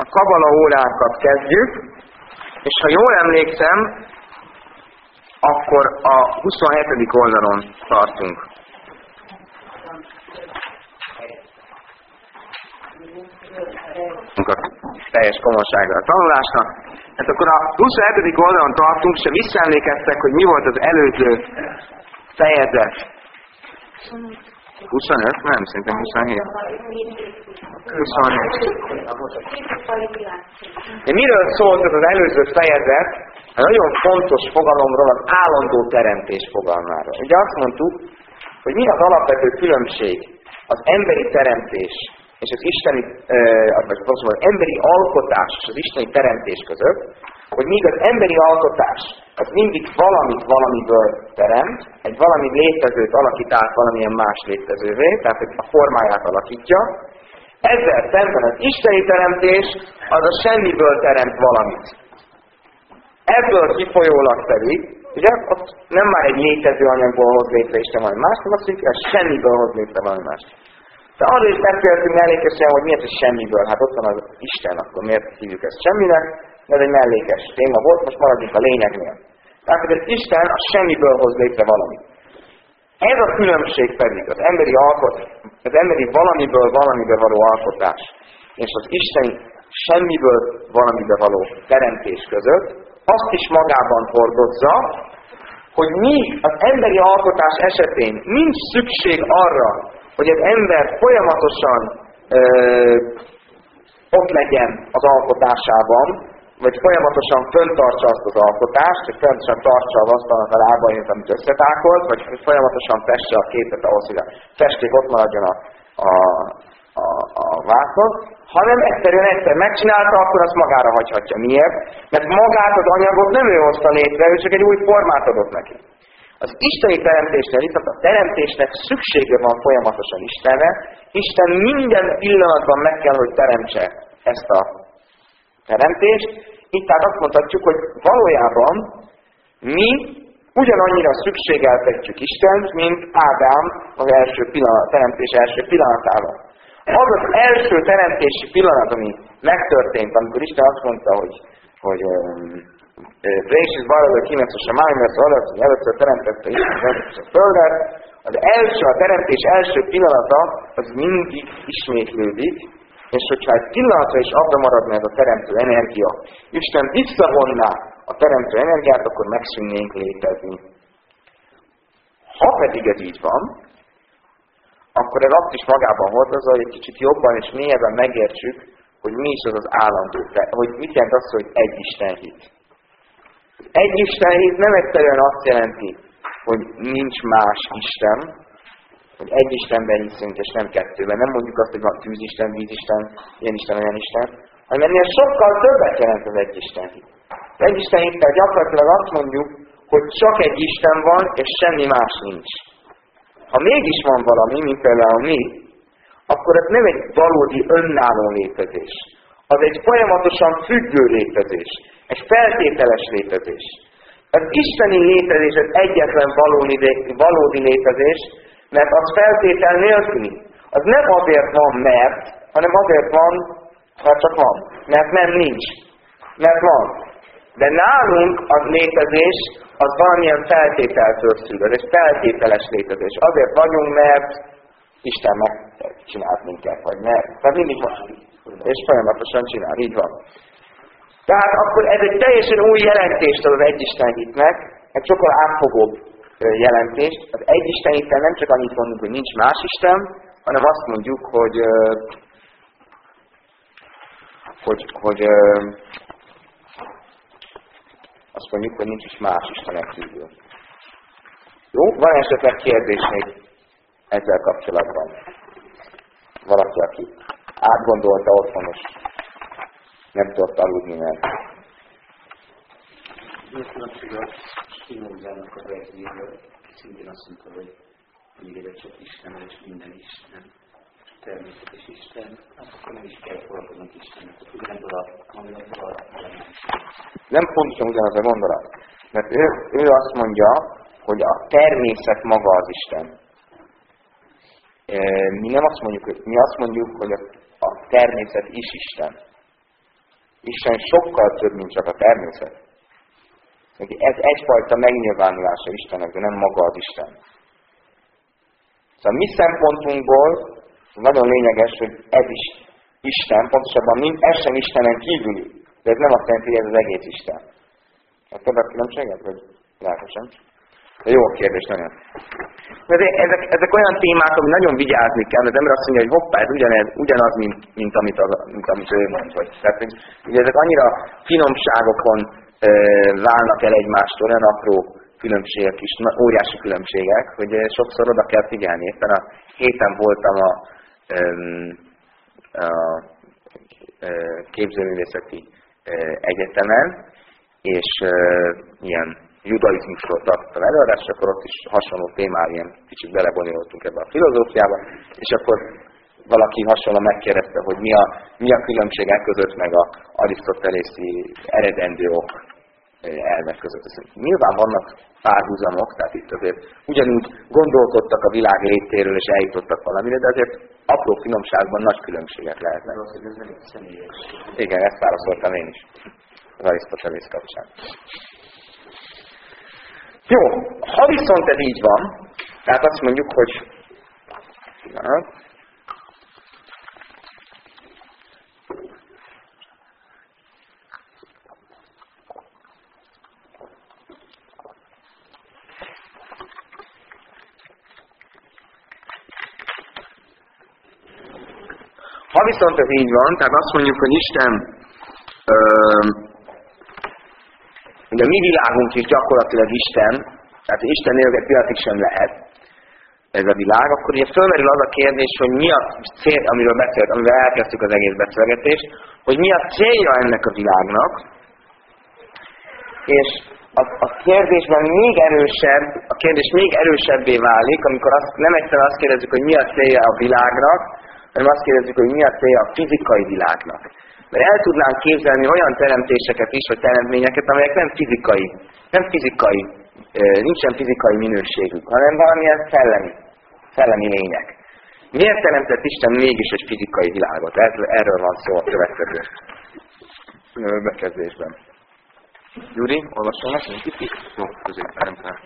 kabala óránkat kezdjük, és ha jól emlékszem, akkor a 27. oldalon tartunk. A teljes komolysága a tanulásnak. Hát akkor a 27. oldalon tartunk, és visszaemlékeztek, hogy mi volt az előző fejezet. 25? Nem, szerintem 27. 27. De miről szólt ez az előző fejezet? A nagyon fontos fogalomról, az állandó teremtés fogalmáról. Ugye azt mondtuk, hogy mi az alapvető különbség az emberi teremtés és az isteni, az emberi alkotás és az isteni teremtés között, hogy míg az emberi alkotás az mindig valamit valamiből teremt, egy valami létezőt alakít át valamilyen más létezővé, tehát a formáját alakítja, ezzel szemben az isteni teremtés az a semmiből teremt valamit. Ebből kifolyólag pedig, ugye, ott nem már egy létező anyagból hoz létre Isten valami más, hanem azt mondjuk, hogy a semmiből hoz létre valami más. De arról is beszéltünk mellékesen, hogy miért a semmiből, hát ott van az Isten, akkor miért hívjuk ezt semminek, de ez egy mellékes téma volt, most maradjunk a lényegnél. Tehát, hogy az Isten a semmiből hoz létre valamit. Ez a különbség pedig az emberi valamiből valamibe való alkotás, és az isteni semmiből valamibe való teremtés között, azt is magában hordozza, hogy míg az emberi alkotás esetén nincs szükség arra, hogy az ember folyamatosan ott legyen az alkotásában, vagy folyamatosan föntartsa azt az alkotást, vagy folyamatosan tartsa az asztalnak a lábaint, amit összetákolt, vagy folyamatosan fesse a képet ahhoz, hogy a festék ott maradjon a vászon, hanem egyszerűen egyszer megcsinálta, akkor azt magára hagyhatja. Miért? Mert magát az anyagot nem ő hozta létre, ő csak egy új formát adott neki. Az isteni teremtésnél, viszont a teremtésnek szüksége van folyamatosan Istenre, Isten minden pillanatban meg kell, hogy teremtse ezt a teremtést. Itt tehát azt mondhatjuk, hogy valójában mi ugyanannyira szükségeltetjük Istent, mint Ádám az teremtés első pillanatában. Az az első teremtési pillanat, ami megtörtént, amikor Isten azt mondta, hogy Résis Balazar Kínászos a Májmesz alatt, hogy először teremtette Isten a földet, a teremtés első pillanata, az mindig ismétlődik, és hogyha egy pillanatra is abba maradna ez a teremtő energia, Isten visszavonná a teremtő energiát, akkor megszűnnénk létezni. Ha pedig ez így van, akkor ez azt is magában hordozza, hogy egy kicsit jobban és mélyebben megértsük, hogy mi is az az állandó, hogy mit jelent az, hogy egy Isten hit. Egy Isten hit nem egyszerűen azt jelenti, hogy nincs más Isten, hogy egy Istenben hiszünk, és nem kettőben. Nem mondjuk azt, hogy van tűzisten, vízisten, ilyen Isten, olyan Isten, hanem ennél sokkal többet jelent az egy Isten hit. Az egy Isten hittel gyakorlatilag azt mondjuk, hogy csak egy Isten van, és semmi más nincs. Ha mégis van valami, mint például mi, akkor ez nem egy valódi önálló létezés. Az egy folyamatosan függő létezés. Egy feltételes létezés. Az isteni létezés az egyetlen valódi létezés, mert az feltétel nélküli. Az nem azért van, mert, hanem azért van, ha csak van. Mert nem nincs. Mert van. De nálunk a létezés az valamilyen feltételtől szül. Ez egy feltételes létezés. Azért vagyunk, mert Isten megcsinált minket, vagy mert. Tehát mindig van. És folyamatosan csinál. Így van. Tehát akkor ez egy teljesen új jelentést ad az egyisten hitnek, egy sokkal átfogóbb jelentést. Az egyisten hittel nem csak annyit mondjuk, hogy nincs más Isten, hanem azt mondjuk, hogy azt mondjuk, hogy nincs is más Istenek kívül. Jó? Van esetleg kérdés még ezzel kapcsolatban? Valaki, aki átgondolta otthonos, nem tudott aludni, mert... Különbség a Spinozának a verzióval, szintén azt mondta, hogy még csak Isten, és minden Isten, természetes Isten, akkor nem is kell foglalkoznunk Istennek, hogy ugyanabból a gondolatból nem pontosan ugyanaz a gondolat, mert ő azt mondja, hogy a természet maga az Isten. Mi nem azt mondjuk, mi azt mondjuk, hogy a természet is Isten. Isten sokkal több, mint csak a természet. Ez egyfajta megnyilvánulása Istennek, de nem maga az Isten. Szóval mi szempontunkból nagyon lényeges, hogy ez is Isten, pontosabban ez sem Istenen kívüli. De ez nem azt jelenti, hogy ez az egész Isten. Ez több a különbséget? Vagy lehetősen? De jó kérdés, nagyon. Ezek olyan témák, ami nagyon vigyázni kell, mert az ember azt mondja, hogy hoppá, ez ugyanaz, mint amit ő mond. Tehát, hogy ezek annyira finomságokon válnak el egymástól, olyan apró különbségek is, óriási különbségek, hogy sokszor oda kell figyelni. Éppen a héten voltam a képzőművészeti egyetemen, és ilyen judaizmusról tartottam előadást, és akkor ott is hasonló témán ilyen kicsit belebonyolultunk ebbe a filozófiába, és akkor valaki hasonlóan megkérdezte, hogy mi a különbségek között, meg a arisztotelészi eredendő ok elvek között. Nyilván vannak párhuzamok, tehát itt azért ugyanúgy gondolkodtak a világ létéről, és eljutottak valamire, de azért apró finomságban nagy különbségek lehetnek. Igen, ezt válaszoltam én is az Arisztotelész kapcsán. Jó, ha viszont ez így van, tehát azt mondjuk, hogy ha viszont ez így van, tehát azt mondjuk, hogy Isten, de a mi világunk is gyakorlatilag Isten, tehát Isten nélkül egy pillanatig sem lehet ez a világ, akkor ugye fölmerül az a kérdés, hogy mi a cél, amivel elkezdtük az egész beszélgetést, hogy mi a célja ennek a világnak, és a kérdésben a kérdés még erősebbé válik, amikor nem egyszerűen azt kérdezzük, hogy mi a célja a világnak, hanem azt kérdezzük, hogy mi a célja a fizikai világnak. Mert el tudnánk képzelni olyan teremtéseket is, vagy teremtményeket, amelyek nem fizikai, nincsen fizikai minőségük, hanem valamilyen szellemi lények. Miért teremtett Isten mégis egy fizikai világot? Erről van szó a következő bekezdésben. Gyuri, olvasom nekünk kicsit? Jó, középen, nem kell.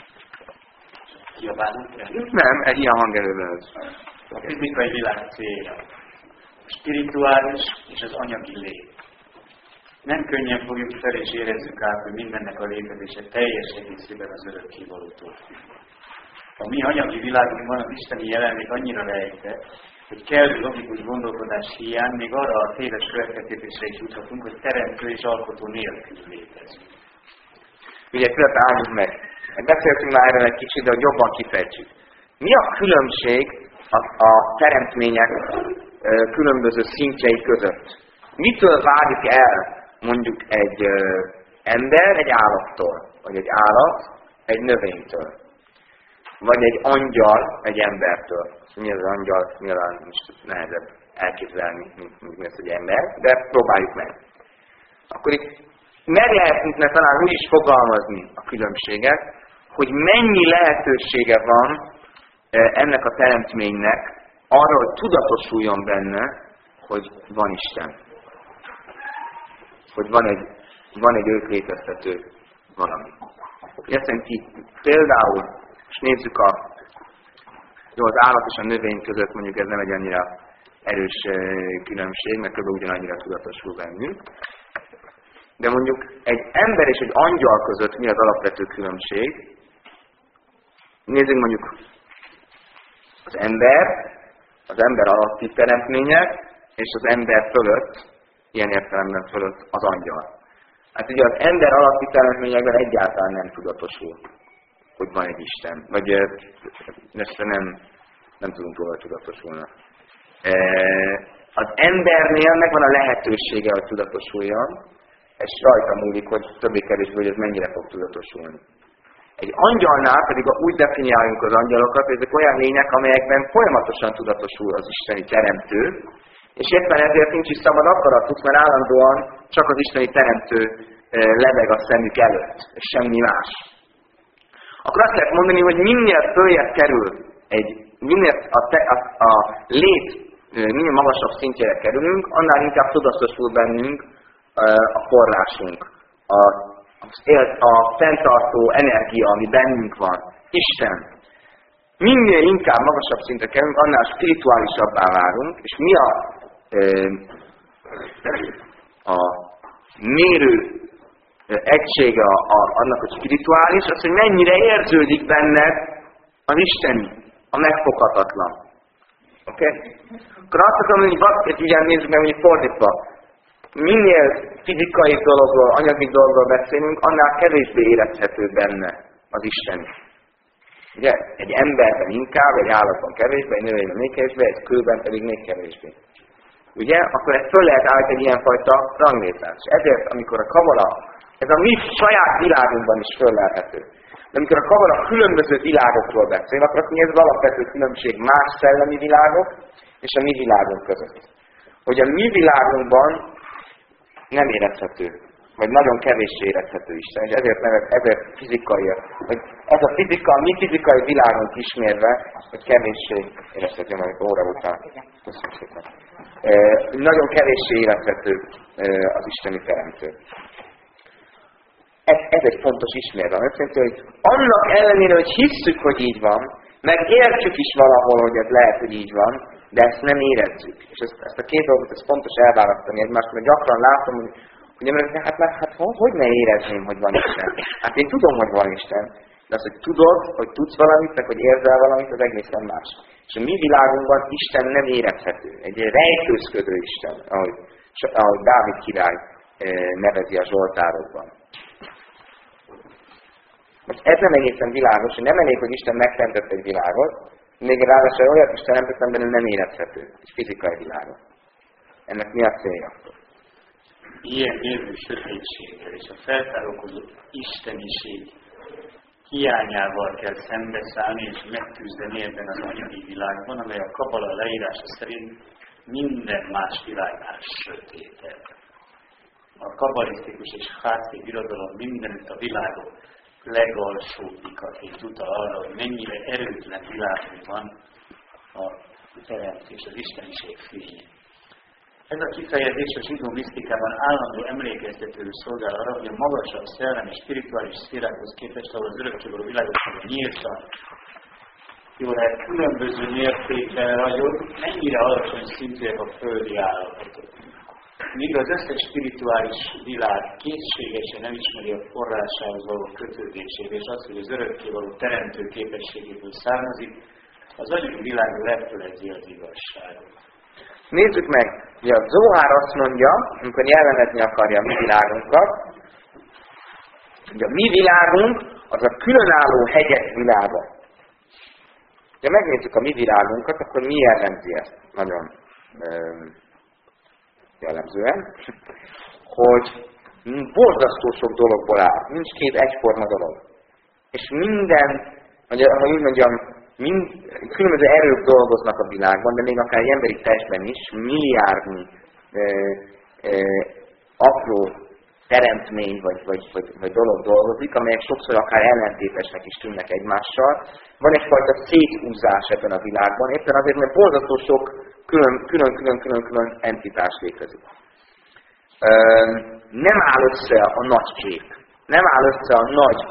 Nem, egy ilyen hangerővel ez. A fizikai világ célja. A spirituális és az anyagi lét. Nem könnyen fogjuk fel és érezzük át, hogy mindennek a létezése teljes egészében az örökkévalótól függ. A mi anyagi világunkban az isteni jelenlét annyira rejtett, hogy kellő logikus gondolkodás hiány még arra a téves következtetésre is juthatunk, hogy teremtő és alkotó nélkül létezik. Ugye pillanat álljunk meg. Beszéltünk már erről egy kicsit, de hogy jobban kifejtsük. Mi a különbség a teremtmények különböző szintjei között? Mitől válik el mondjuk egy ember egy állattól, vagy egy állat egy növénytől, vagy egy angyal egy embertől? Mi az angyal? Nyilván most nehezebb elképzelni, mint mi az, hogy ember, de próbáljuk meg. Akkor itt meg lehetne talán úgy is fogalmazni a különbséget, hogy mennyi lehetősége van ennek a teremtménynek arra, hogy tudatosuljon benne, hogy van Isten. Hogy van egy őt léteztető valami. Ezt jelenti például, és nézzük az állat és a növény között mondjuk ez nem egy annyira erős különbség, mert kb. Ugyanannyira tudatosul bennünk. De mondjuk egy ember és egy angyal között mi az alapvető különbség? Nézzük mondjuk az ember alatti teremtmények, és az ember fölött, ilyen értelemben fölött az angyal. Hát ugye az ember alatti teremtményekben egyáltalán nem tudatosul, hogy van egy Isten. Vagy ezt nem tudunk róla tudatosulni. Az embernél megvan a lehetősége, hogy tudatosuljon, ez rajta múlik, hogy többé-kevésbé, hogy ez mennyire fog tudatosulni. Egy angyalnál pedig úgy definiáljuk az angyalokat, hogy ezek olyan lények, amelyekben folyamatosan tudatosul az isteni teremtő, és éppen ezért nincs is szabad akaratuk, mert állandóan csak az isteni teremtő lebeg a szemük előtt, és semmi más. Akkor azt lehet mondani, hogy minél följebb kerül, minél a lét minél magasabb szintjére kerülünk, annál inkább tudatosul bennünk a forrásunk, a fenntartó energia, ami bennünk van. Isten. Minél inkább magasabb szintre kerülünk, annál spirituálisabbá válunk, és mi a mérő egysége annak, hogy spirituális, az, hogy mennyire érződik benned az isteni, a megfoghatatlan. Oké? Akkor azt akarom, hogy ugye nézzük meg, hogy fordítva. Minél fizikai dologról, anyagi dologról beszélünk, annál kevésbé érezhető benne az isteni. Ugye? Egy emberben inkább, egy állatban kevésbé, egy növényben még kevésbé, egy kőben pedig még kevésbé. Ugye? Akkor ezt föl lehet állítani egy ilyenfajta ranglétrát. És ezért, amikor a kabala, ez a mi saját világunkban is föllelhető. De amikor a kabala különböző világokról beszél, akkor ez az alapvető különbség más szellemi világok és a mi világunk között. Hogy a mi világunkban nem érezhető, vagy nagyon kevéssé érezhető Isten, és ezért fizikai, hogy ez a mi fizikai világunk ismérve, hogy kevéssé érezhető, mert óra után. Köszönöm szépen. Nagyon kevéssé érezhető az isteni teremtő. Ez egy fontos ismérve. Azt jelenti, hogy annak ellenére, hogy hisszük, hogy így van, meg értjük is valahol, hogy ez lehet, hogy így van, de ezt nem érezzük. És ezt a két dolgot ez fontos elválasztani egymást, mert gyakran látom, hogy hogy ne érezném, hogy van Isten? Hát én tudom, hogy van Isten, de az, hogy tudod, hogy tudsz valamit, meg hogy érzel valamit, az egészen más. És a mi világunkban Isten nem érezhető. Egy rejtőzködő Isten, ahogy Dávid király nevezi a Zsoltárokban. Most ez nem egészen világos, hogy nem elég, hogy Isten megteremtett egy világot, még ráadásul olyat is teremtett, amiben nem érezhető, egy fizikai világot. Ennek mi a célja? Ilyen érvű sötétséggel és a feltárokozó isteniség hiányával kell szembeszállni és megküzdeni ebben az anyagi világban, amely a kabala leírása szerint minden más világnál sötétebb. A kabalisztikus és házi birodalom mindenütt a világon legalsóbbikat utal arra, hogy mennyire erőtlen világban van a teremtés, az isteniség fénye. Ez a kifejezés a zsidó misztikában állandó emlékeztetőül szolgál arra, hogy a magasabb szellemi és spirituális szférákhoz képest, ahol az örökkévaló világossága nyíltan, jól lehet különböző mértékben ragyog, mennyire alacsony szintűek a földi állapotok. Míg az összes spirituális világ készségesen nem ismeri a forrásához való kötődését, és azt, hogy az örökkévaló teremtő képességéből származik, az anyagi világ lefölezi az igazságot. Nézzük meg, hogy a Zohár azt mondja, amikor jellemezni akarja a mi világunkat, hogy a mi világunk az a különálló hegyek világa. Ha megnézzük a mi világunkat, akkor mi jellemzi ezt? Nagyon jellemzően, hogy borzasztó sok dologból áll. Nincs két egyforma dolog. És minden, hogy úgy mondjam, különböző erők dolgoznak a világban, de még akár egy emberi testben is milliárdnyi apró teremtmény vagy dolog dolgozik, amelyek sokszor akár ellentétesnek is tűnnek egymással. Van egyfajta széthúzás ebben a világban, éppen azért, mert borzasztó sok külön entitás létezik. Nem áll össze a nagy kép. Nem áll össze a nagy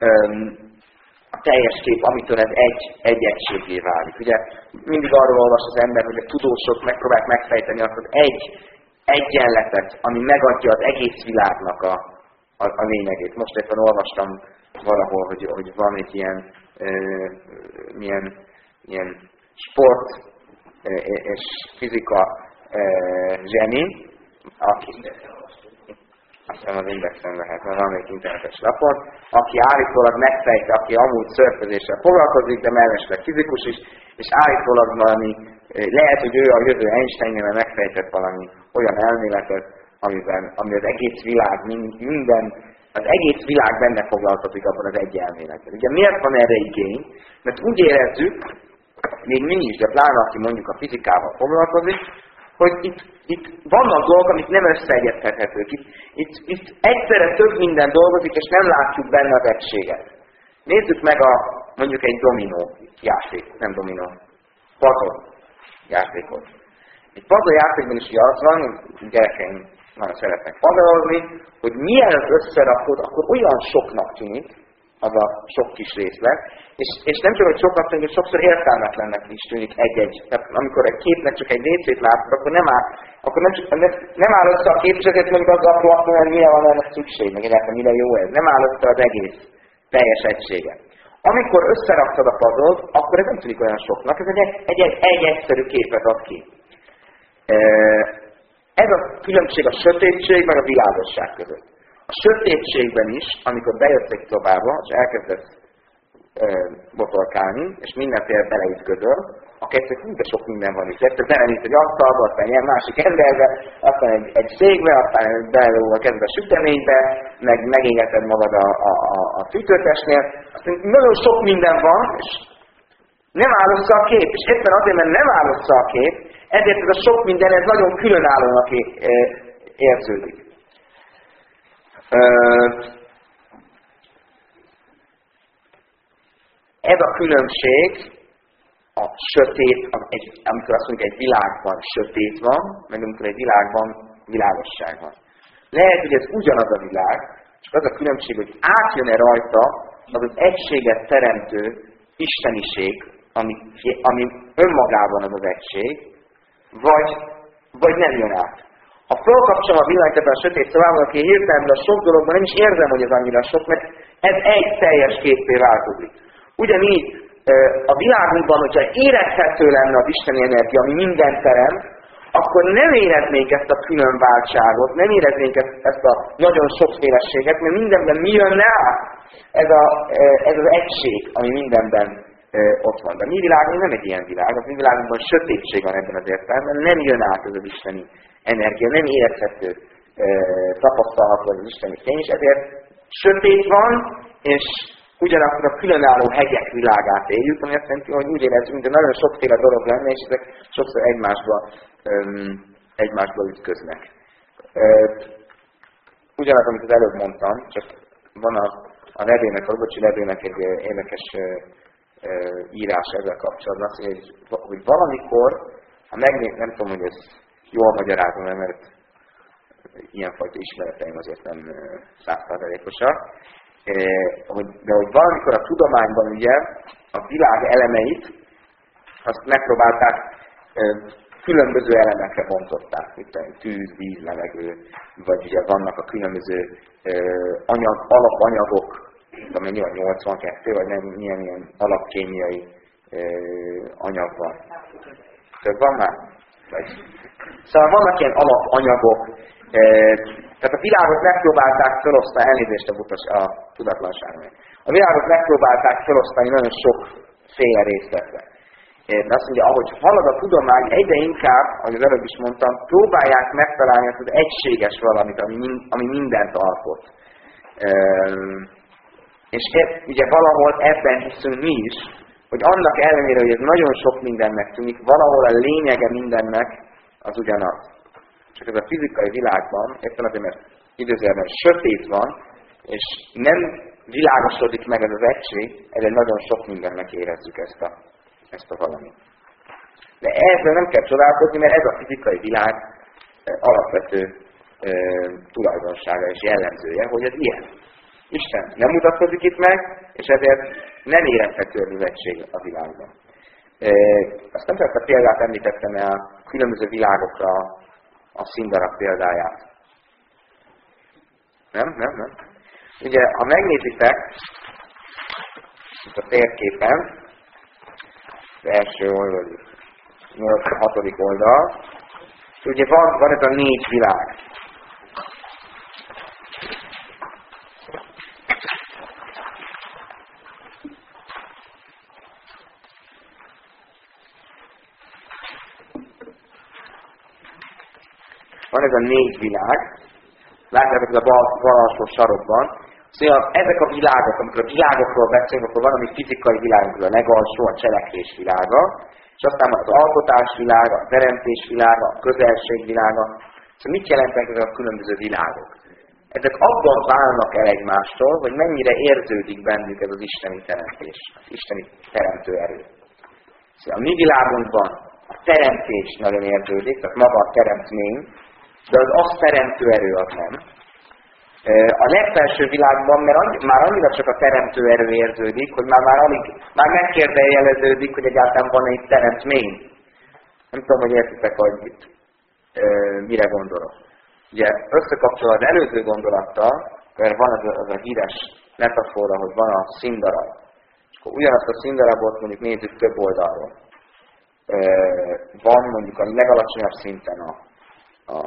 a teljes kép, amitől ez egy egységé válik. Ugye mindig arról olvas az ember, hogy a tudósok megpróbálják megfejteni azt az egy egyenletet, ami megadja az egész világnak a lényegét. Most éppen olvastam valahol, hogy van egy ilyen sport és fizika zseni, aki aztán az Indexen lehet, mert valamelyik internetes lapon, aki állítólag megfejti, aki amúgy szörfözéssel foglalkozik, de mellesleg fizikus is, és állítólag valami, lehet, hogy ő a jövő Einsteinnél megfejtett valami olyan elméletet, ami az egész világ, az egész világ benne foglalkozik abban az egy elméletben. Ugye miért van erre igény? Mert úgy érezzük, még mi is, de pláne aki mondjuk a fizikával foglalkozik, hogy itt vannak dolgok, amik nem összeegyeztethetők. Itt egyszerre több minden dolgozik, és nem látjuk benne az egységet. Nézzük meg mondjuk egy dominó játék, nem dominó, puzzle játékot. Egy puzzle játékban is az van, gyerekeim nagyon szeretnek pazarolni, hogy mielőtt összerakod, akkor olyan soknak tűnik, az a sok kis részlet, és nem csak, hogy soknak tűnik, hogy sokszor értelmetlennek is tűnik egy-egy. Tehát amikor egy képnek csak egy részét látod, akkor nem áll össze a kép, és ezért mondjuk az apró, hogy mire van ennek szükség, meg egyáltalán mire jó ez. Nem áll össze az egész teljes egysége. Amikor összeraktad a puzzle-t, akkor ez nem tűnik olyan soknak, ez egy egyszerű képet ad ki. Ez a különbség a sötétség meg a világosság között. A sötétségben is, amikor bejössz egy szobába, és elkezdesz botorkálni, és mindenféle beleütközöl, akkor egyszer de sok minden van itt. Egyszer belemész egy asztalba, aztán egy másik emberbe, aztán egy székbe, aztán belelóva kezdve a süteménybe, meg megégeted magad a fűtőtestnél. Aztán nagyon sok minden van, és nem áll össze a kép. És éppen azért, mert nem áll össze a kép, ezért ez a sok minden, ez nagyon különállónak érződik. Ez a különbség a sötét, amikor azt mondjuk egy világban sötét van, meg amikor egy világban világosság van. Lehet, hogy ez ugyanaz a világ, csak az a különbség, hogy átjön-e rajta az az egységet teremtő isteniség, ami önmagában az az egység, vagy nem jön át. Ha felkapcsolom a villanyt ebben a sötét szobában, aki hirtelen a sok dologban nem is érzem, hogy ez annyira sok, mert ez egy teljes képpé változik. Ugyanígy a világunkban, hogyha érezhető lenne az isteni energia, ami mindent teremt, akkor nem éreznénk ezt a különváltságot, nem éreznénk ezt a nagyon sokféleséget, mert mindenben mi jönne át? Ez az egység, ami mindenben ott van. De a mi világunk nem egy ilyen világ, a mi világunkban sötétség van ebben az értelemben, nem jön át ez az isteni energia, nem érezhető, tapasztalható az isteni fény, és ezért sötét van, és ugyanakkor a különálló hegyek világát éljük, ami azt jelenti, hogy úgy érezzük, mint nagyon sokféle dolog lenne, és ezek sokszor egymásba ütköznek. Ugyanaz, amit az előbb mondtam, csak van a Rebének, a Lubocsi Rebének egy érdekes írás ezzel kapcsolatban, hogy valamikor, ha nem tudom, hogy ez jól magyarázom, mert ilyenfajta ismereteim azért nem 100%-osak, de hogy valamikor a tudományban ugye a világ elemeit azt megpróbálták, különböző elemekre bontották, mint tűz, víz, levegő, vagy ugye vannak a különböző alapanyagok, amely 82, vagy nem, milyen alapkémiai anyag van. Több van már? Szóval vannak ilyen alapanyagok, tehát a világot megpróbálták felosztani, elnézést a tudatlanságnak. A világot megpróbálták felosztani nagyon sokféle részletre. De azt mondja, ahogy halad a tudomány, egyre inkább, ahogy az előbb is mondtam, próbálják megtalálni azt az egységes valamit, ami mindent alkot. És ugye valahol ebben hiszünk mi is, hogy annak ellenére, hogy ez nagyon sok mindennek tűnik, valahol a lényege mindennek az ugyanaz. Csak ez a fizikai világban, éppen azért, mert időzőben sötét van, és nem világosodik meg ez az egység, ezért nagyon sok mindennek érezzük ezt a valamit. De ezzel nem kell csodálkozni, mert ez a fizikai világ alapvető tulajdonsága és jellemzője, hogy ez ilyen. Isten nem mutatkozik itt meg, és ezért nem érezhető az egység a világban. Azt nem csak a példát említettem el a különböző világokra a színdarab példáját. Nem? Ugye, ha megnézitek itt a térképen, az első oldal, 6. oldal, ugye van ez a 4 világ. Van ez a 4 világ, látjátok ez a bal alsó sarokban. Szóval ezek a világok, amikor a világokról beszélünk, akkor van, ami fizikai világ, a legalsó, a cselekvés világa, és aztán van az alkotás világa, a teremtés világa, a közelség világa. Szóval mit jelentek ezek a különböző világok? Ezek abban válnak el egymástól, hogy mennyire érződik bennük ez az isteni teremtés, az isteni teremtő erő. Szóval a mi világunkban a teremtés nagyon érződik, tehát maga a teremtmény, de az azt teremtő erő az nem. A legfelső világban már annyira csak a teremtő erő érződik, hogy már megkérdőjeleződik, hogy egyáltalán van egy teremtmény. Nem tudom, hogy értitek, hogy mire gondolok. Ugye összekapcsol az előző gondolattal, mert van az a híres metafora, hogy van a színdarab. És akkor ugyanazt a színdarabot mondjuk nézzük több oldalról. Van mondjuk a legalacsonyabb szinten a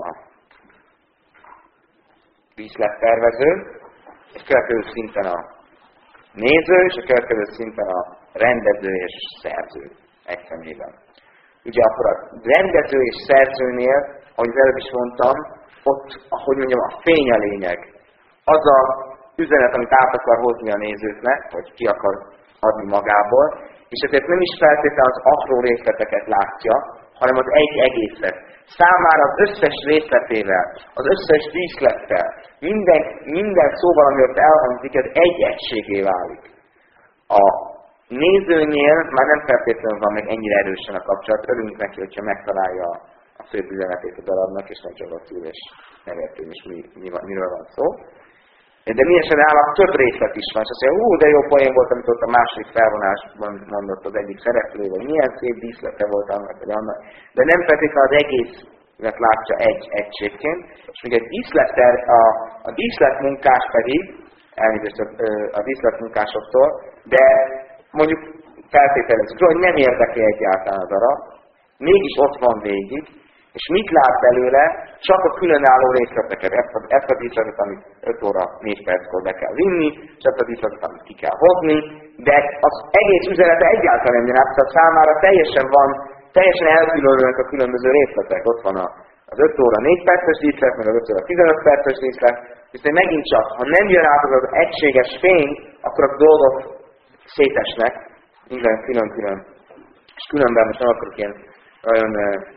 díszlettervező, és következő szinten a néző, és a következő szinten a rendező és szerző egy szemében. Ugye akkor a rendező és szerzőnél, ahogy előbb is mondtam, ott, ahogy mondjam, a fény a lényeg. Az a üzenet, amit át akar hozni a nézőknek, vagy ki akar adni magából, és ezért nem is feltétlenül az apró részleteket látja, hanem az egy egészet. Számára az összes részletével, az összes díszlettel, minden szóval, ami ott elhangzik, ez egy egységé válik. A nézőnél már nem feltétlenül van meg ennyire erősen a kapcsolat, örülünk neki, hogyha megtalálja a fő üzenetét a darabnak, és nem csak ott ül, és megértő is miről van szó. De milyen állat több részlet is van, és azt mondja, de jó poén volt, amit ott a második felvonásban mondott az egyik szereplő, vagy milyen szép díszlete volt annak, vagy annak, de nem feltétlenül az egészet látja egy egységként, és még egy díszlettel, a díszletmunkás pedig, elnézést a díszletmunkásoktól, de mondjuk feltételezzük, hogy nem érdekli egyáltalán a darab, mégis ott van végig, és mit lát belőle? Csak a különálló részleteket. Ezt a díszletet, amit 5 óra 4 perckor be kell vinni, és ezt a díszletet, amit ki kell hozni, de az egész üzenete egyáltalán nem jön át, tehát számára teljesen elkülönülnek a különböző részletek. Ott van az 5 óra 4 perces díszlet, meg az 5 óra 15 perces díszlet, viszont megint csak, ha nem jön át az egységes fény, akkor a dolgok szétesnek, minden külön-külön. És különben most nem akarok ilyen nagyon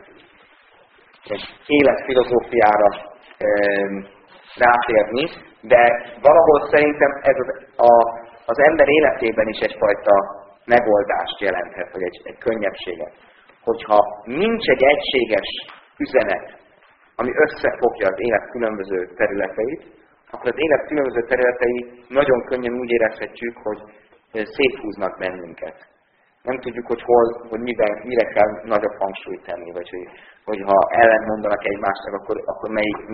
életfilozófiára rátérni, de valahol szerintem ez az ember életében is egyfajta megoldást jelenthet, vagy egy könnyebbséget. Hogyha nincs egy egységes üzenet, ami összefogja az élet különböző területeit, akkor az élet különböző területei nagyon könnyen úgy érezhetjük, hogy széthúznak bennünket. Nem tudjuk, hogy mire kell nagyobb hangsúlyt tenni, vagy hogy ha ellentmondanak egymásnak, akkor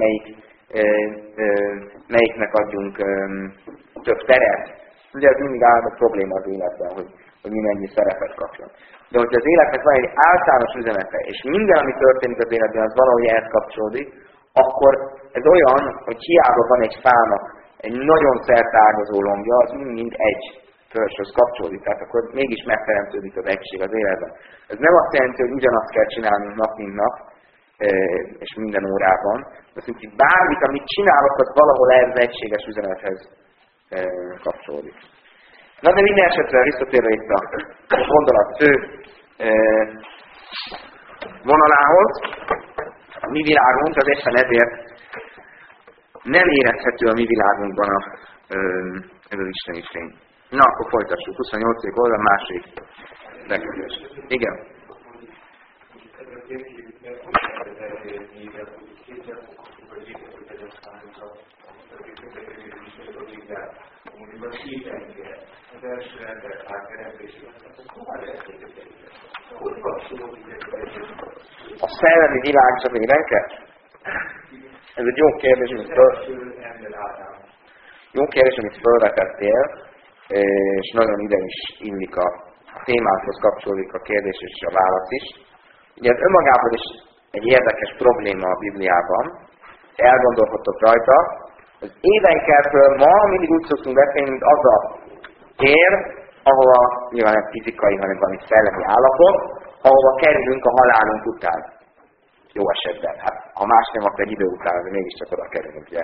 melyiknek adjunk több teret. Ugye ez mindig állandó probléma az életben, hogy mi mennyi szerepet kapjon. De hogyha az életnek van egy általános üzenete, és minden, ami történik az életben, az valahogy ehhez kapcsolódik, akkor ez olyan, hogy hiába van egy fának egy nagyon szerteágazó lombja, az mind egy törzshöz kapcsolódik, tehát akkor mégis megteremtődik az egység az életben. Ez nem azt jelenti, hogy ugyanazt kell csinálnunk nap, mint nap, és minden órában, de szintén bármit, amit csinálok, az valahol ehhez az egységes üzenethez kapcsolódik. Na de minden esetre visszatérve itt a gondolat fő vonalához, a mi világunk az éppen ezért nem érezhető a mi világunkban ez az isteni fény. Na, akkor folytassuk. 28. oldal, második bekezdés. Igen. A szellemi világ csak mindenke? Ez egy jó kérdés, amit fölvetettél, és nagyon ide is illik a témához kapcsolódik a kérdés és a válasz is. Ugye ez önmagában is egy érdekes probléma a Bibliában, elgondolkodtok rajta. Az évenkertől ma mindig úgy szoktunk beszélni, mint az a tér, ahova nyilván nem fizikai, hanem valami szellemi állapot, ahova kerülünk a halálunk után. Jó esetben. Hát, ha más nem, akkor egy idő után, de mégiscsak oda kerülünk, ugye.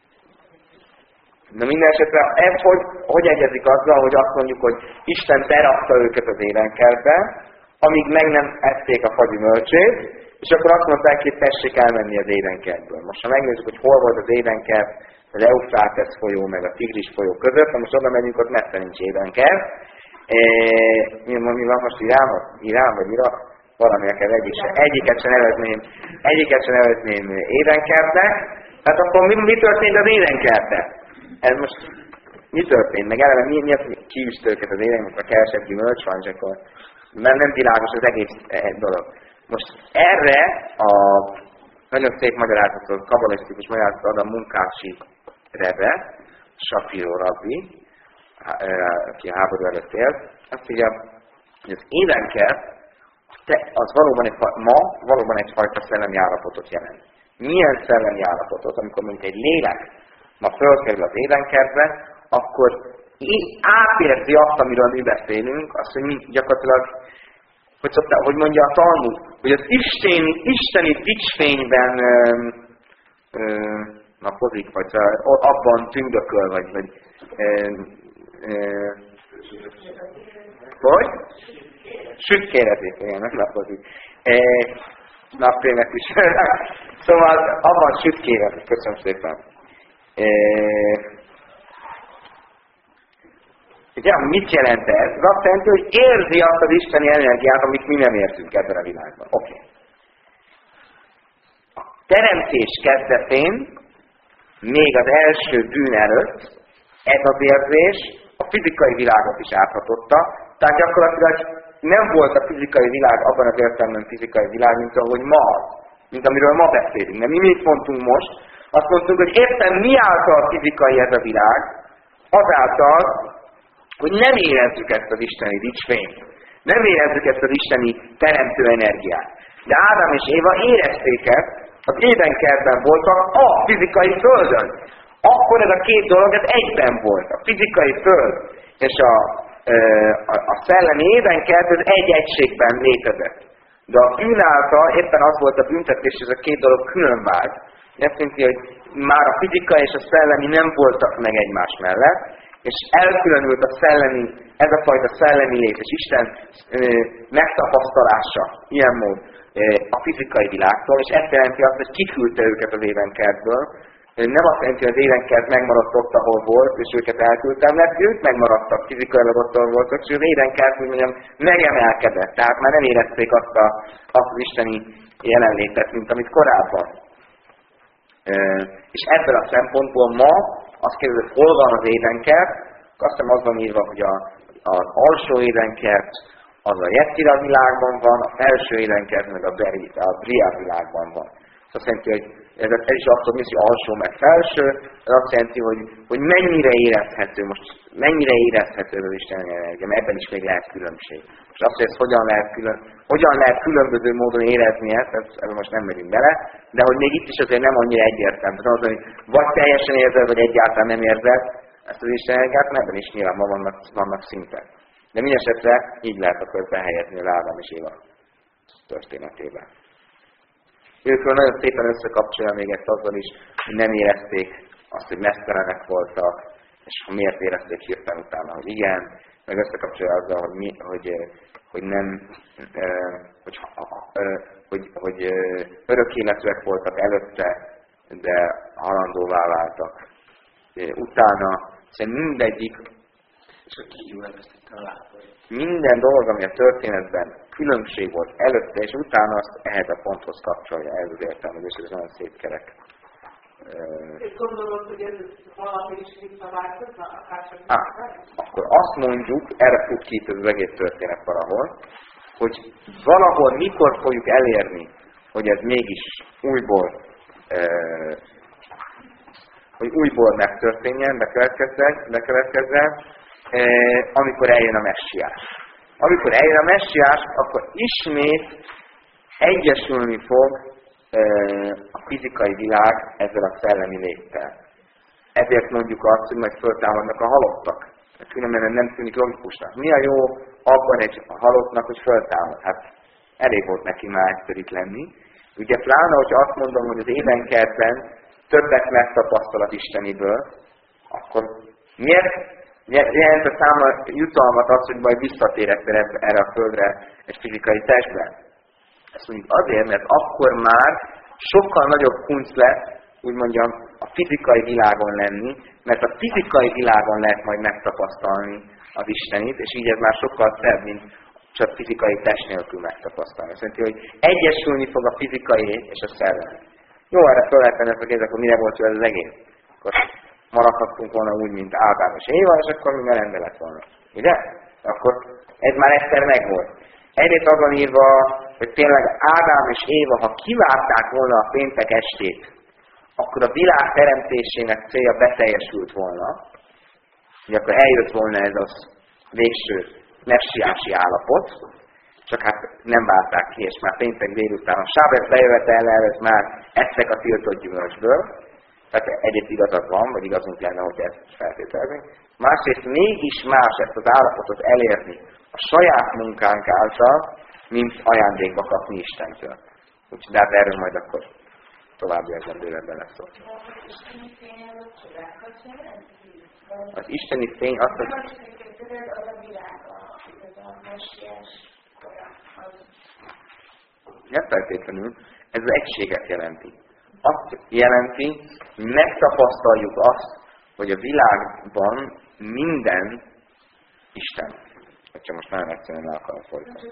Na minden esetre ez hogy egyezik azzal, hogy azt mondjuk, hogy Isten berakta őket az édenkertbe, amíg meg nem ették a fagyümölcsét, és akkor azt mondták, hogy tessék elmenni az édenkertből. Most ha megnézzük, hogy hol volt az édenkert, az Eufrátesz folyó, meg a Tigris folyó között, most oda megyünk, ott messze nincs édenkert. Mi van most Irán vagy Irak? valamieket egyiket sem nevezném édenkertnek. Hát akkor mi történt az édenkertben? Ez most mi történt? Meg eleve mi az, hogy kiűzte őket az édenkertben, a kevesebb gyümölcs van, és akkor nem világos az egész dolog. Most erre a nagyon szép magyarázatot, kabbalisztikus magyarázatot ad a Munkácsi Rebe, Sapiro rabbi, aki a háború előtt élt. Azt mondja, hogy az édenkert az valóban egyfajta szellemi állapotot jelent. Milyen szellemi állapotot, amikor mondjuk egy lélek ma fölkerül az édenkertbe, akkor átérzi azt, amiről mi beszélünk, azt, hogy mi gyakorlatilag, hogy mondja a Talmud, hogy az isteni dicsfényben napozik, vagy abban tündököl, vagy sütkérezik, igen, meglapozik. Napfémek is. Szóval abban sütkérezik, köszönöm szépen. Ugye, mit jelent ez? Ez azt jelenti, hogy érzi azt az isteni energiát, amit mi nem érzünk ebben a világban. Oké. A teremtés kezdetén, még az első bűn előtt, ez az érzés a fizikai világot is áthatotta, tehát gyakorlatilag nem volt a fizikai világ abban az értelemben fizikai világ, mint ahogy ma az, mint amiről ma beszélünk. De mi mit mondtunk most? Azt mondtuk, hogy éppen mi által fizikai ez a világ, azáltal, hogy nem érezzük ezt az isteni dicsfényt. Nem érezzük ezt az isteni teremtő energiát. De Ádám és Éva érezték ezt, az édenkertben voltak a fizikai földön. Akkor ez a két dolog ez egyben volt. A fizikai föld és a szellemi édenkert ez egy egységben létezett. De a bűn által éppen az volt a büntetés, hogy ez a két dolog külön vált. Ezt jelenti, hogy már a fizikai és a szellemi nem voltak meg egymás mellett, és elkülönült a szellemi, ez a fajta szellemi lét, és Isten megtapasztalása ilyen mód a fizikai világtól, és ezt jelenti azt, hogy kiküldte őket az édenkertből. Nem azt jelenti, hogy az édenkert megmaradt ott, ahol volt, és őket elküldtem, mert ők megmaradtak, fizikailag ott, ahol voltak, és az édenkert, úgy mondjam, megemelkedett. Tehát már nem érezték azt az isteni jelenlétet, mint amit korábban. És ebből a szempontból ma azt kérdezi, hogy hol van az édenkert, azt hiszem az van írva, hogy az alsó édenkert az a Jettira világban van, a felső édenkert meg a Bria világban van. Ez azt jelenti, hogy ez is azt mondja, hogy alsó meg felső, ez azt jelenti, hogy mennyire érezhető, most mennyire érezhető az Isten energia, mert ebben is még lehet különbség. És azt, hogy ez hogyan lehet különböző módon érezni ezt, ebben most nem megyünk bele, de hogy még itt is azért nem annyira egyértelmű. Tehát az, hogy vagy teljesen érzed, vagy egyáltalán nem érzed ezt az Isten energiát, ebben is nyilván vannak szintek. De mindesetre így lehet akkor behelyezni a Ádám és Éva történetében. Őkről nagyon szépen összekapcsolja még ezt azzal is, hogy nem érezték azt, hogy mesztelenek voltak, és miért érezték hirtelen utána, hogy igen, meg összekapcsolja azzal, hogy nem, hogy örök életűek voltak előtte, de halandóvá váltak. Utána, szóval mindegyik, minden dolog, ami a történetben különbség volt előtte és utána, azt ehhez a ponthoz kapcsolja, ez az értelmezés, ez nagyon szép kerek. És gondolod, hogy ez valami is visszaváltozna? Akkor azt mondjuk, erre fut ki itt az egész történet valahol, hogy valahol mikor fogjuk elérni, hogy ez mégis újból megtörténjen, bekövetkezzen, amikor eljön a messiás. Amikor eljön a messiás, akkor ismét egyesülni fog a fizikai világ ezzel a szellemi léttel. Ezért mondjuk azt, hogy majd föltámadnak a halottak. Különben nem tűnik logikusnak. Mi a jó abban egy halottnak, hogy föltámad? Hát elég volt neki már egyszer itt lenni. Ugye pláne, hogyha azt mondom, hogy az édenkertben többet megtapasztal az Isteniből, akkor miért jelent a száma jutalmat az, hogy majd visszatérek erre a földre egy fizikai testben? Ezt mondjuk azért, mert akkor már sokkal nagyobb kunst lesz, úgy mondjam, a fizikai világon lenni, mert a fizikai világon lehet majd megtapasztalni az Istenit, és így ez már sokkal szebb, mint csak fizikai test nélkül megtapasztalni. Azt jelenti, hogy egyesülni fog a fizikai és a szellem. Jó, erre fel lehet tenni, hogy akkor mire volt ez az egész? Akkor maradhattunk volna úgy, mint Ádám és Éva, és akkor minden rendben lett volna. Ugye? Akkor ez már egyszer megvolt. Egyrészt az van írva, hogy tényleg Ádám és Éva, ha kivárták volna a péntek estét, akkor a világ teremtésének célja beteljesült volna, hogy akkor eljött volna ez az végső messiási állapot, csak hát nem várták ki, és már péntek délután a sábet bejövetele előtt már ettek a tiltott gyümölcsből, tehát egyébként igazad van, vagy igazunk lenne, hogy ezt feltételezünk. Másrészt mégis más ezt az állapotot elérni a saját munkánk által, mint ajándékba kapni Istentől. Úgyhogy de hát erről majd akkor további bővebben lesz szó. Az isteni fény azt nem feltétlenül, ez az egységet jelenti. Azt jelenti, hogy megtapasztaljuk azt, hogy a világban minden Isten. Hogyha most nagyon egyszerűen el akarom folytani.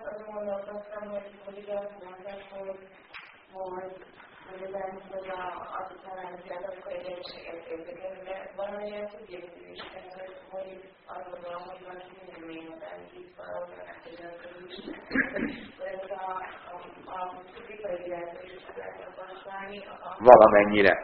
Valamennyire.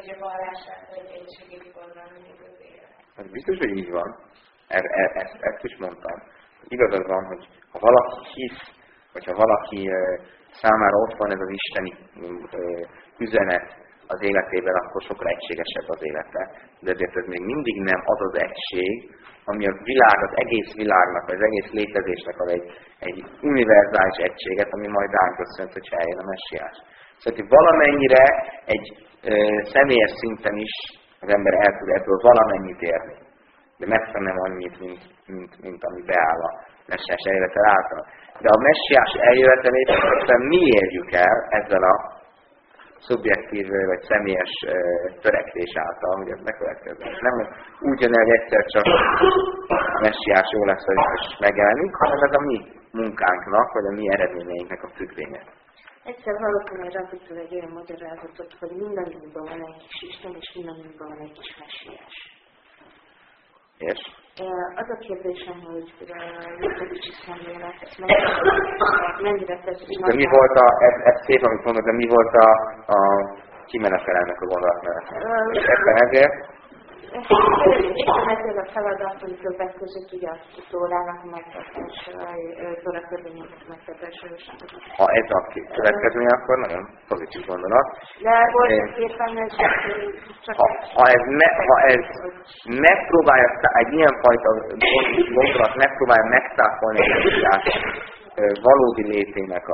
Hát biztos, hogy így van. Ezt is mondtam. Igazad van, hogy ha valaki hisz, vagy ha valaki számára ott van ez az isteni üzenet az életében, akkor sokkal egységesebb az élete. De ezért ez még mindig nem az az egység, ami a világ, az egész világnak, az egész létezésnek ad egy univerzális egységet, ami majd ránk köszönt, hogyha eljön a messiás. Szóval, hogy valamennyire egy személyes szinten is az ember el tud ebből valamennyit érni. De messze nem annyit, mint ami beáll a messiás eljövetel által. De a messiás eljövetelét mi érjük el ezzel a szubjektív vagy személyes törekvés által, hogy ez bekövetkezzen. Nem úgy jön el, hogy egyszer csak a messiás jó lesz, és megjelenik, hanem ez a mi munkánknak, vagy a mi eredményeinknek a függvénye. Egyszer hallottam egy rabitől egy olyan magyarázatot, hogy mindannyiunkban van egy kis Isten, és mindannyiunkban van egy kis messiás. És? Az a kérdésem, hogy Lukácsi szemlélet, ezt mennyire teszik de mi volt ez szép, amit mondod, de mi volt a kimenetelnek a gondolatmenete? És ebben ezért? Ezért a feladat, hogy többek között ugye a Tórának megtartása, Tóra törvényének megtartása. Ha ez a következmény, akkor nagyon pozitív gondolat. De voltak éppen ez csak... Ha ez megpróbálja, egy ilyenfajta gondolat megpróbálja megszáfolni a messiás valódi létének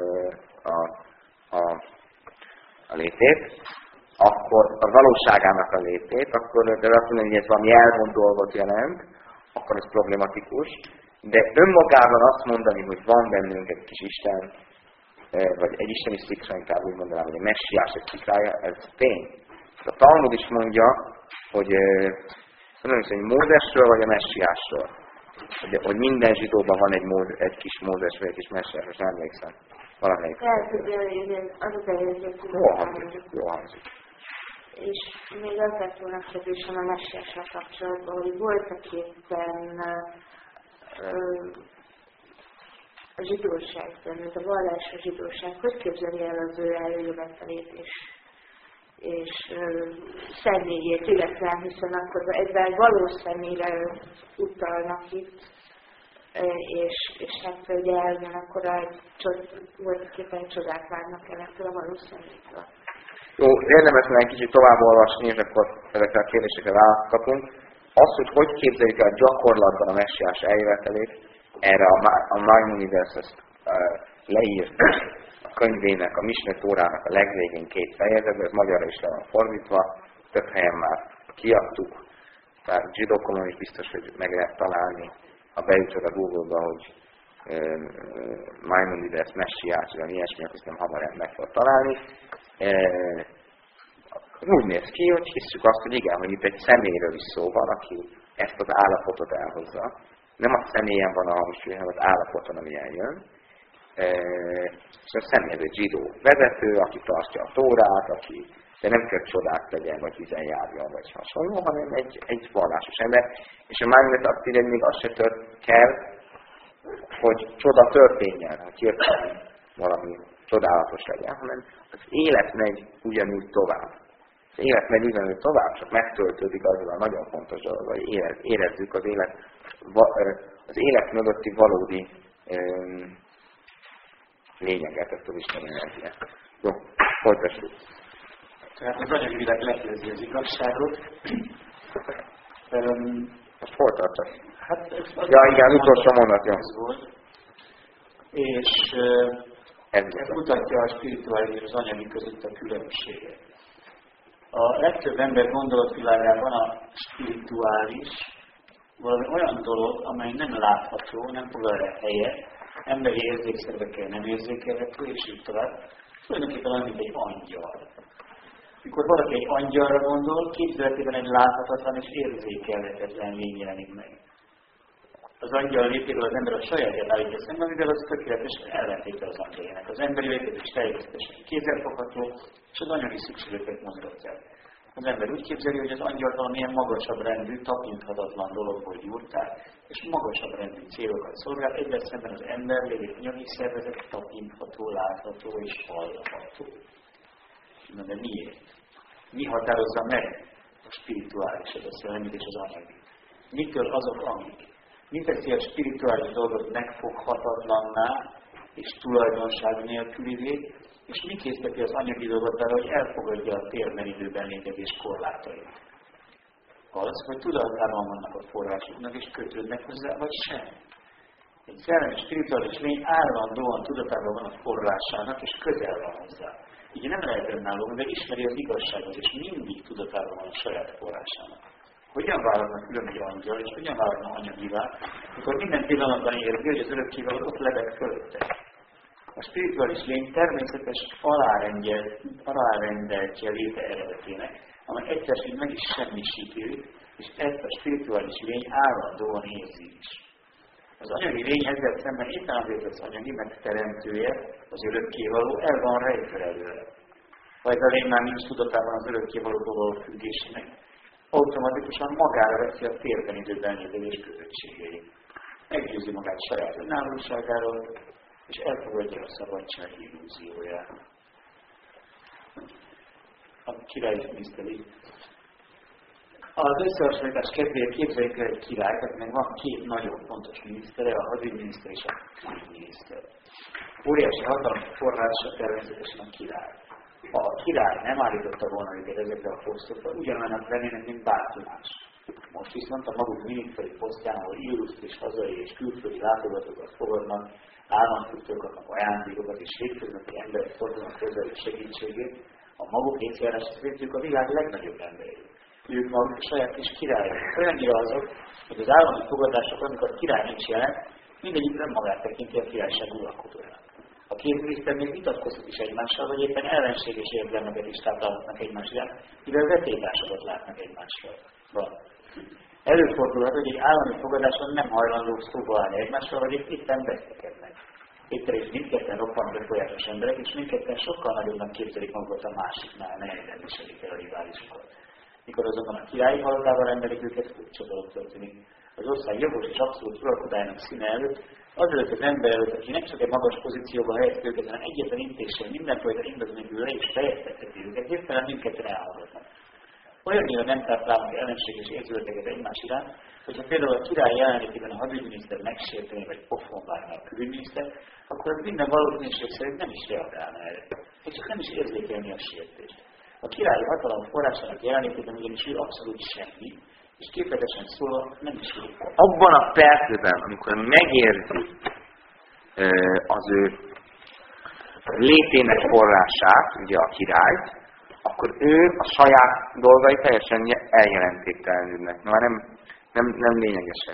a létét, akkor a valóságának a létét, akkor de azt mondani, hogy ez valami elvont dolgot jelent, akkor ez problematikus. De önmagában azt mondani, hogy van bennünk egy kis Isten, vagy egy isteni szikra, inkább úgy mondanám, hogy a messiás egy szikrája, ez tény. A Talmud is mondja, hogy nem is, hogy Mózesről vagy a messiásról. Hogy minden zsidóban van egy kis Mózes vagy egy kis messiás, most nem emlékszem. Valamelyik. Az az előzőt. Jó hangzik. És még az lett volna kérdésem a messiással kapcsolatban, hogy voltak éppen a zsidóság, tehát a vallás a zsidóság, hogy képzeli el az ő eljövetelét és személyét, illetve hiszen akkor egyben valós személyre utalnak itt, és hát ugye ugyanakkor voltaképpen csodák várnak el ettől a valós személytől. Jó, érdemes lenne egy kicsit tovább olvasni, és akkor ezekre a kérdésekre választhatunk. Az, hogy képzeljük el gyakorlatban a messiás eljövetelét, erre a Maimonides ezt leírt a könyvének, a Misne Tórának a legvégén 2 fejezetben, ez magyarra is le van fordítva, több helyen már kiadtuk, tehát zsidókomon is biztos, hogy meg lehet találni, ha beütök a Google-ba, hogy Maimonides messiás, vagy ilyesmi, azt nem hamar meg kell találni. Úgy néz ki, hogy hiszük azt, hogy igen, hogy itt egy személyről is szó van, aki ezt az állapotot elhozza, Nem a személyen van a hangsúly, hanem az állapoton, ami eljön. És a személy ez egy zsidó vezető, aki tartja a Tórát, aki de nem kell csodát tegyen, vagy vízen járjon, vagy hasonló, hanem egy vallásos ember. És a mágnet azt írja, hogy még az se kell, hogy csoda történjen, hogy hirtelen valami csodálatos legyen, hanem az élet megy ugyanúgy tovább. Az élet megy ugyanúgy tovább, csak megtöltődik azzal a nagyon fontos dolog, hogy érezzük az élet mögötti valódi lényeget, ezt az Isten energiát. Jó, folytassuk. Tehát az anyagi világ lekérdezi az igazságot. Most hol tartasz? Hát ja, igen, utolsó mondat, jó. És ez mutatja a spirituális és az anyagi között a különbséget. A legtöbb ember gondolatvilágában a spirituális valami olyan dolog, amely nem látható, nem foglal el helyet, emberi érzékszervekkel nem érzékelhető, és így tovább. Tulajdonképpen olyan, mint egy angyal. Mikor valaki egy angyalra gondol, képzeletében egy láthatatlan és érzékelhetetlen lény jelenik meg. Az angyal lépéről az ember a sajátját állítja szemben, mivel az tökéletesen ellentéte az angyaljának. Az emberi létezés természetesen kézzelfogható, és az anyagi szükségletek mozgatják. Az ember úgy képzeli, hogy az angyal valamilyen magasabb rendű, tapinthatatlan dologból gyúrták, és magasabb rendű célokat szolgál, egyben szemben az ember lévő anyagi szervezet tapintható, látható és hallható. De miért? Mi határozza meg a spirituálisat, a szellemit és az anyagi? Mitől azok, amik? Mi teszi a spirituális dolgot megfoghatatlanná és tulajdonság nélkülivé, és mi készíteti az anyagi dolgot arra, hogy elfogadja a térben időben létezés korlátait? Az, hogy tudatában vannak a forrásoknak és kötődnek hozzá, vagy sem. Egy szellemi spirituális lény állandóan tudatában van a forrásának és közel van hozzá. Így nem lehet önálló, de ismeri az igazságot, és mindig tudatában van a saját forrásának. Hogyan válasznak külön egy angyal, és hogyan válasznak anyagivá, amikor minden pillanatban érzi, hogy az örökkévaló ott lebeg fölötte. A spirituális lény természetes alárendeltje léte eredetének, amely egyszer meg is semmisítő, és ezt a spirituális lény állandóan érzi is. Az anyagi lény ezzel szemben éppen azért az anyagi megteremtője, az örökkévaló el van rejtve előre. Ha ez a lény már nincs tudatában az örökkévalóból való függésének, automatikusan magára veszi a térben időben létezés közösségeit. Meggyőzi magát saját önállóságáról, és elfogadja a szabadság illúzióját. A király is miniszteri. Az összehasonlítás kedvéért képzeljük el egy királyt, akinek van két nagyon fontos minisztere, a hadügyminiszter és a külügyminiszter. Óriási hatalmi forrása természetesen a király. Ha a király nem állította volna őket ezekre a posztokra, ugyanolyanak lennének, mint bárki más. Most viszont a maguk miniszteri posztján, ahol illuszt és hazai és külföldi látogatókat fogadnak, államtól kapnak ajándékokat és hétköznapi emberek fordulnak közelük segítségét, a maguk étjárás szerint ők a világ legnagyobb emberei. Ők maguk a saját kis királyok. Olyannyira azok, hogy az állami fogadások, amikor a király nincs jelen, mindegyik önmagát tekinti a királyság uralkodójának. A két miniszter még vitatkozhat is egymással, vagy éppen ellenséges érdemeket is táplálhatnak egymás iránt, mivel vetélytársakat látnak egymással. Előfordulhat, hogy egy állami fogadáson nem hajlandók szóba állni egymással, vagy éppen veszekednek. Éppen is mindketten roppant befolyásos emberek, és mindketten sokkal nagyobbnak képzelik magukat a másiknál, nehezen viselik el a riválisokat. Mikor azonban a királyi palotában rendelik őket, furcsa dolog történik. Az ország jogos és abszolút uralkodájának színe előtt, azelőtt az ember előtt, aki nem csak egy magas pozícióban helyezte őket, hanem egyetlen intéssel mindenfajta indozményből le is fejeztetheti őket, hirtelen mindketten elhallgatnak. Olyannyira nem táplálnak ellenséges érzületeket egymás iránt, hogyha például a király jelenlétében a hadügyminiszter megsérteni vagy pofonválni a külügyminiszter, akkor az minden valószínűség szerint nem is reagálna erre. És csak nem is érzékelni a sértést. A királyi hatalom forrásának jelenlétében ugyanis ő abszolút semmi, és képletesen szólva nem is ér. Abban a percben, amikor megérzi az ő létének forrását, ugye a királyt, akkor ő a saját dolgai teljesen eljelentéktelenülnek. Már nem lényegesek.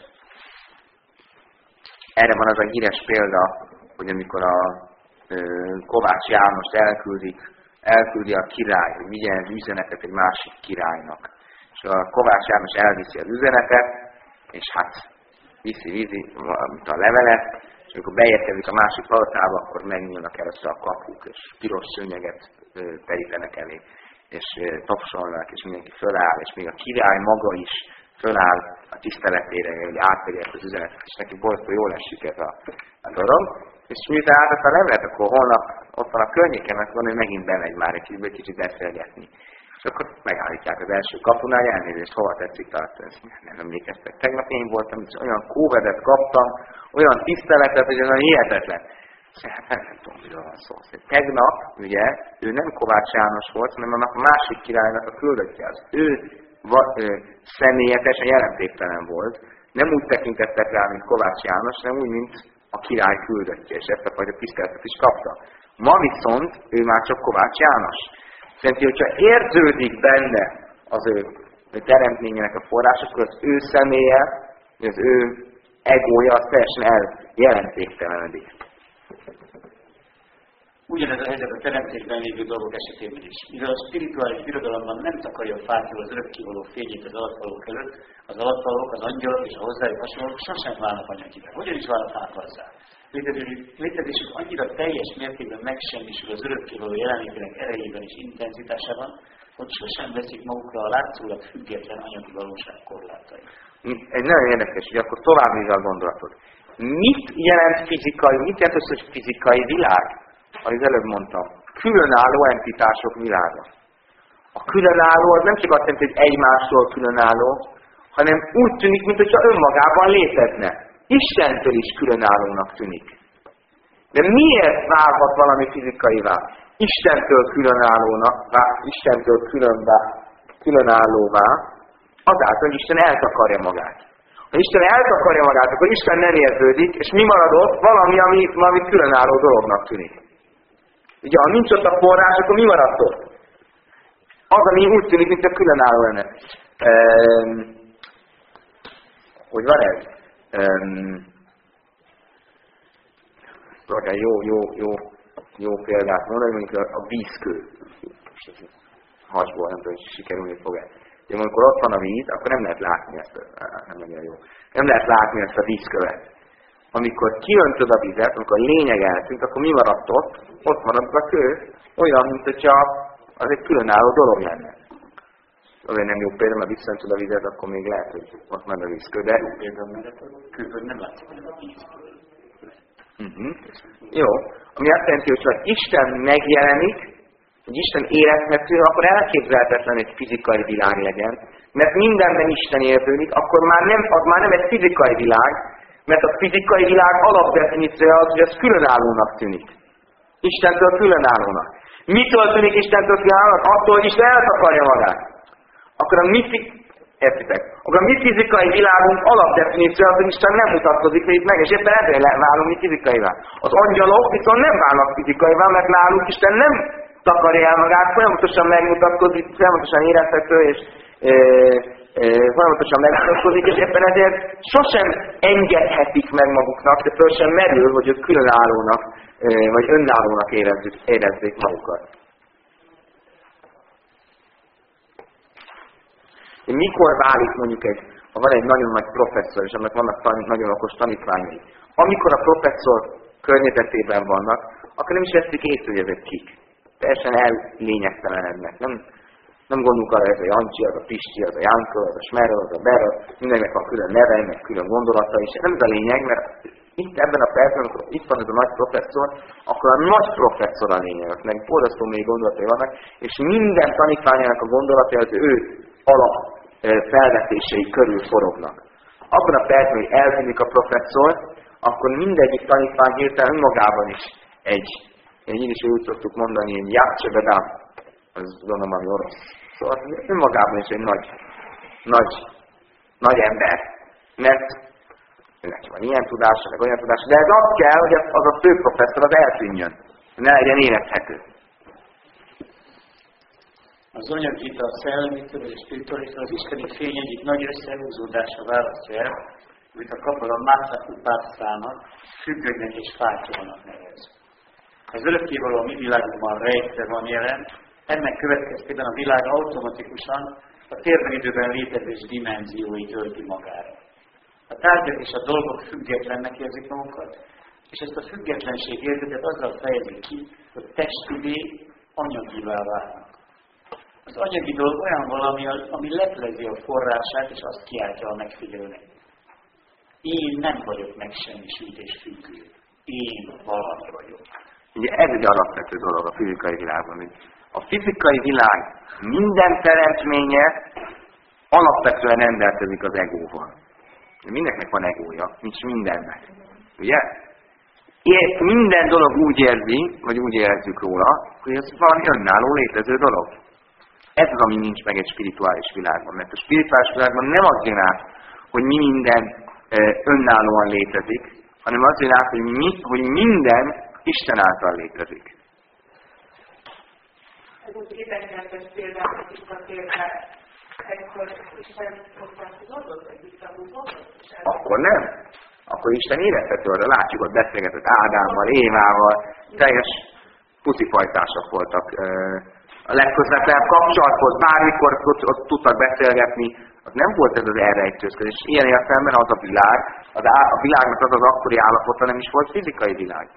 Erre van az a híres példa, hogy amikor a Kovács Jánost elküldi a király, hogy vigyen egy üzenetet egy másik királynak. És a Kovács János elviszi az üzenetet, és hát vízi a levelet, és amikor beérkezik a másik palotába, akkor megnyílnak először a kapuk, és piros szőnyeget terítenek elé, és tapsolnak, és mindenki föláll, és még a király maga is föláll a tiszteletére, hogy áttegye ezt az üzenetet, és neki borzasztó jól esik ez a dolog. És miután átadta a levelet, akkor holnap ott van a környéken, akkor ő megint bemegy már egy kicsit beszélgetni. És akkor megállítják az első kapunál, elnézést, hova tetszik tartani, ezt nem emlékeztek. Tegnap én voltam, és olyan kóvedet kaptam, olyan tiszteletet, hogy ez olyan hihetetlen. Hát nem tudom, miről van szó. Tegnap, ugye, ő nem Kovács János volt, hanem annak a másik királynak a küldöttje. Az ő személyesen jelentéktelen volt. Nem úgy tekintettek rá, mint Kovács János, hanem úgy, mint a király küldöttje, és ezt a fajta tiszteletet is kapta. Ma viszont ő már csak Kovács János. Szerintem, hogyha érződik benne az ő teremtményének a forrás, akkor az ő személye, az ő egója, az teljesen eljelentéktelenedik. Ugyanez a helyzet a teremtésben lévő dolgok esetében is. Mivel a spirituális birodalomban nem takarja a fátyol az örökkévaló fényét az alattvalók előtt, az alattvalók, az angyalok és a hozzájuk hasonlók sosem válnak anyagivá. Hogyan is válnak át hozzá? Létezésük annyira teljes mértékben megsemmisül az örökkévaló jelenlétének erejében és intenzitásában, hogy sosem veszik magukra a látszólag független anyagi valóság korlátai. Egy nagyon érdekes, hogy akkor tovább nézve a gondolatot. Mit jelent fizikai, mit jelent az, hogy fizikai világ? Ahogy előbb mondtam, különálló entitások világa. A különálló az nem csak azt jelenti, hogy egymástól különálló, hanem úgy tűnik, mintha önmagában létezne. Istentől is különállónak tűnik. De miért válhat valami fizikaivá? Istentől különállóvá, azáltal, hogy Isten eltakarja magát. Ha Isten eltakarja magát, akkor Isten nem érződik, és mi marad ott? Valami különálló dolognak tűnik. Ugye, ha nincs ott a forrás, akkor mi maradt ott? Az, ami úgy tűnik, mint a különálló lenne. Hogy van ez? Jó példát mondani, mondjuk a vízkő. Hasból, nem tudom, hogy sikerülni fog-e. De amikor ott van a víz, akkor nem lehet látni ezt, nem nagyon jó. Nem lehet látni ezt a vízkövet. Amikor kiöntöd a vizet, amikor a lényeg eltűnt, akkor mi maradt ott? Ott maradt a kő, olyan, mint hogyha az egy különálló dolog lenne. Azért nem jó példa, mert visszaöntöd a vizet, akkor még lehet, hogy ott már a vízkő, de... Jó példa, mert a kőből nem látszik, hogy a vízkő. Jó, ami azt jelenti, hogy ha Isten megjelenik, hogy Isten érezhető, akkor elképzelhetetlen egy fizikai világ legyen, mert mindenben Isten érződik, akkor az már nem egy fizikai világ, mert a fizikai világ alapdefiníciója az, hogy ez különállónak tűnik. Istentől különállónak. Mitől tűnik Istentől különállónak? Attól, hogy Isten eltakarja magát. Akkor a mi fizikai világunk alapdefiníciója az, hogy Isten nem mutatkozik itt meg, és éppen ezért válunk mi fizikaivá. Az angyalok viszont nem válnak fizikaivá, mert náluk Isten nem takarja el magát, folyamatosan megmutatkozik, folyamatosan érezhető, és folyamatosan megmutatkozik, és éppen ezért sosem engedhetik meg maguknak, de föl sem merül, hogy ők különállónak, vagy önállónak érezzék magukat. Mikor válik mondjuk ha van egy nagyon nagy professzor, és annak vannak nagyon okos tanítványai. Amikor a professzor környezetében vannak, akkor nem is veszik észre, hogy ezek kik. Teljesen ellényegtelenednek. Nem gondolunk arra, hogy ez a Jancsi, az a Pisti, az a Jánka, az a Smerel, az a Berel, mindennek van külön neve, meg külön gondolata is. Nem ez a lényeg, mert itt ebben a percben, amikor itt van ez a nagy professzor, akkor a nagy professzor a lényeg, meg borzasztó mély gondolatai vannak, és minden tanítványának a gondolatai az ő alap felvetései körül forognak. Abban a percben, hogy eltűnik a professzor, akkor mindegyik tanítvány hirtelen önmagában is így is úgy szoktuk mondani, hogy játsebedám, az gondolom, ami orosz. Szóval önmagában is egy nagy ember, mert neki van ilyen tudása, meg olyan tudása, de ez az kell, hogy az a fő professzor az eltűnjön, ne legyen érezhető. Az anyagita, a szellemitől és spiritualitől az isteni fény egyik nagy összehúzódása választja el, amit a kabala Mászakupászának függönynek és fátyolnak nevez. Az örökkévaló a mi világunkban rejtve van jelen, ennek következtében a világ automatikusan a térben időben létezés dimenzióit ölti magára. A tárgyak és a dolgok függetlennek érzik magukat, és ezt a függetlenség érzetet azzal fejezik ki, hogy testivé, anyagivá válnak. Az anyagi dolog olyan valami, ami leplezi a forrását, és azt kiáltja a megfigyelőnek. Én nem vagyok megsemmisült és függő. Én valami vagyok. Ugye ez egy alapvető dolog a fizikai világban. A fizikai világ minden teremtménye alapvetően rendelkezik az egóval. Mindenkinek van egója, nincs mindennek. Ugye? Minden dolog úgy érzi, vagy úgy érezzük róla, hogy ez valami önálló létező dolog. Ez az, ami nincs meg egy spirituális világban. Mert a spirituális világban nem az jön át, hogy mi minden önállóan létezik, hanem az jön át, hogy minden Isten által létezik. Ez az idegenletes például visszatérve, ekkor Isten hozzászólott, vagy visszahúzott? Akkor nem. Akkor Isten érezhető, arra látjuk, hogy beszélgetett Ádámmal, Évával, teljes pucifajtások voltak. A legközvetlenebb kapcsolathoz, bármikor ott tudtak beszélgetni, az nem volt ez az elrejtőzködés. Ilyen értelemben az a világ, a világnak az az akkori állapota nem is volt fizikai világ.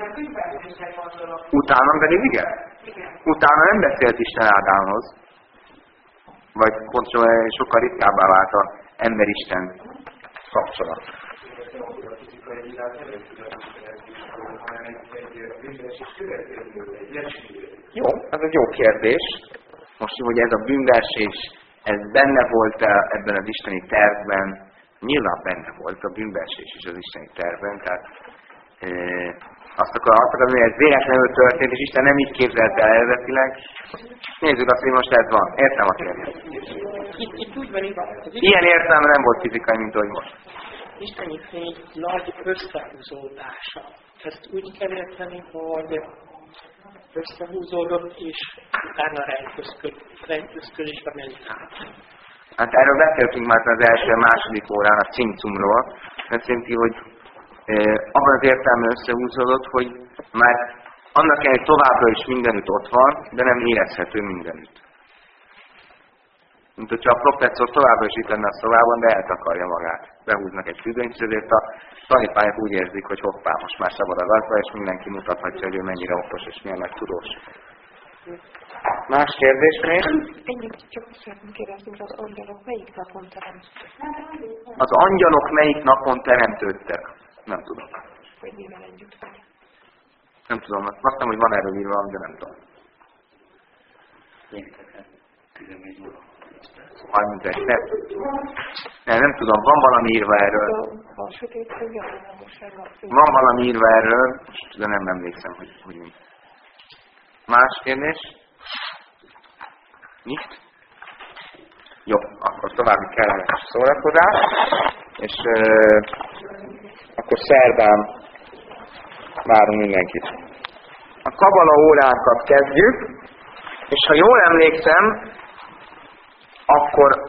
Utána pedig igen. Utána nem beszélt Isten Ádámhoz. Vagy pontosan sokkal ritkábbá vált az ember-Isten kapcsolat. Jó, ez egy jó kérdés. Most, hogy ez a bűnbeesés, ez benne volt ebben az isteni tervben, nyilván benne volt a bűnbeesés is az isteni tervben, tehát azt akarod, hogy ez véletlenül történt, és Isten nem így képzelte el eredetileg. Nézzük azt, hogy most ez van. Értem a kérdést. Itt úgy van igaz. Ilyen értelme nem volt fizikai, mint ahogy most. Isteni fény nagy összehúzódása. Ezt úgy kell érteni, hogy összehúzódott, és utána rejtőzködésbe ment át. Hát erről beszéltünk már az első, második órán a cincumról. Ez jelenti, hogy abban az értelemben összehúzódott, hogy már annak kell, hogy továbbra is mindenütt ott van, de nem érezhető mindenütt. Mint hogyha a professzor továbbra is itt lenne a szobában, de eltakarja magát. Behúznak egy függönyt, és ezért a tanítványok úgy érzik, hogy hoppá, most már szabad az arca, és mindenki mutathatja, hogy ő mennyire okos és milyen nagy tudós. Más kérdés még? Ennyit csak azt szeretném kérdezni, hogy az angyalok melyik napon teremtődtek? Az angyalok melyik napon teremtődtek? Nem tudom. Hogy mivel együtt vagy? Nem tudom, azt mondtam, hogy van erről írva, de nem tudom. 31 perc. Nem tudom, van valami írva erről. A sötét Van valami írva erről, de nem emlékszem, hogy mi. Más kérdés? Nincs? Jó, akkor további kellemes szórakozás, és akkor szerdán várunk mindenkit. A kabala óránkat kezdjük, és ha jól emlékszem, akkor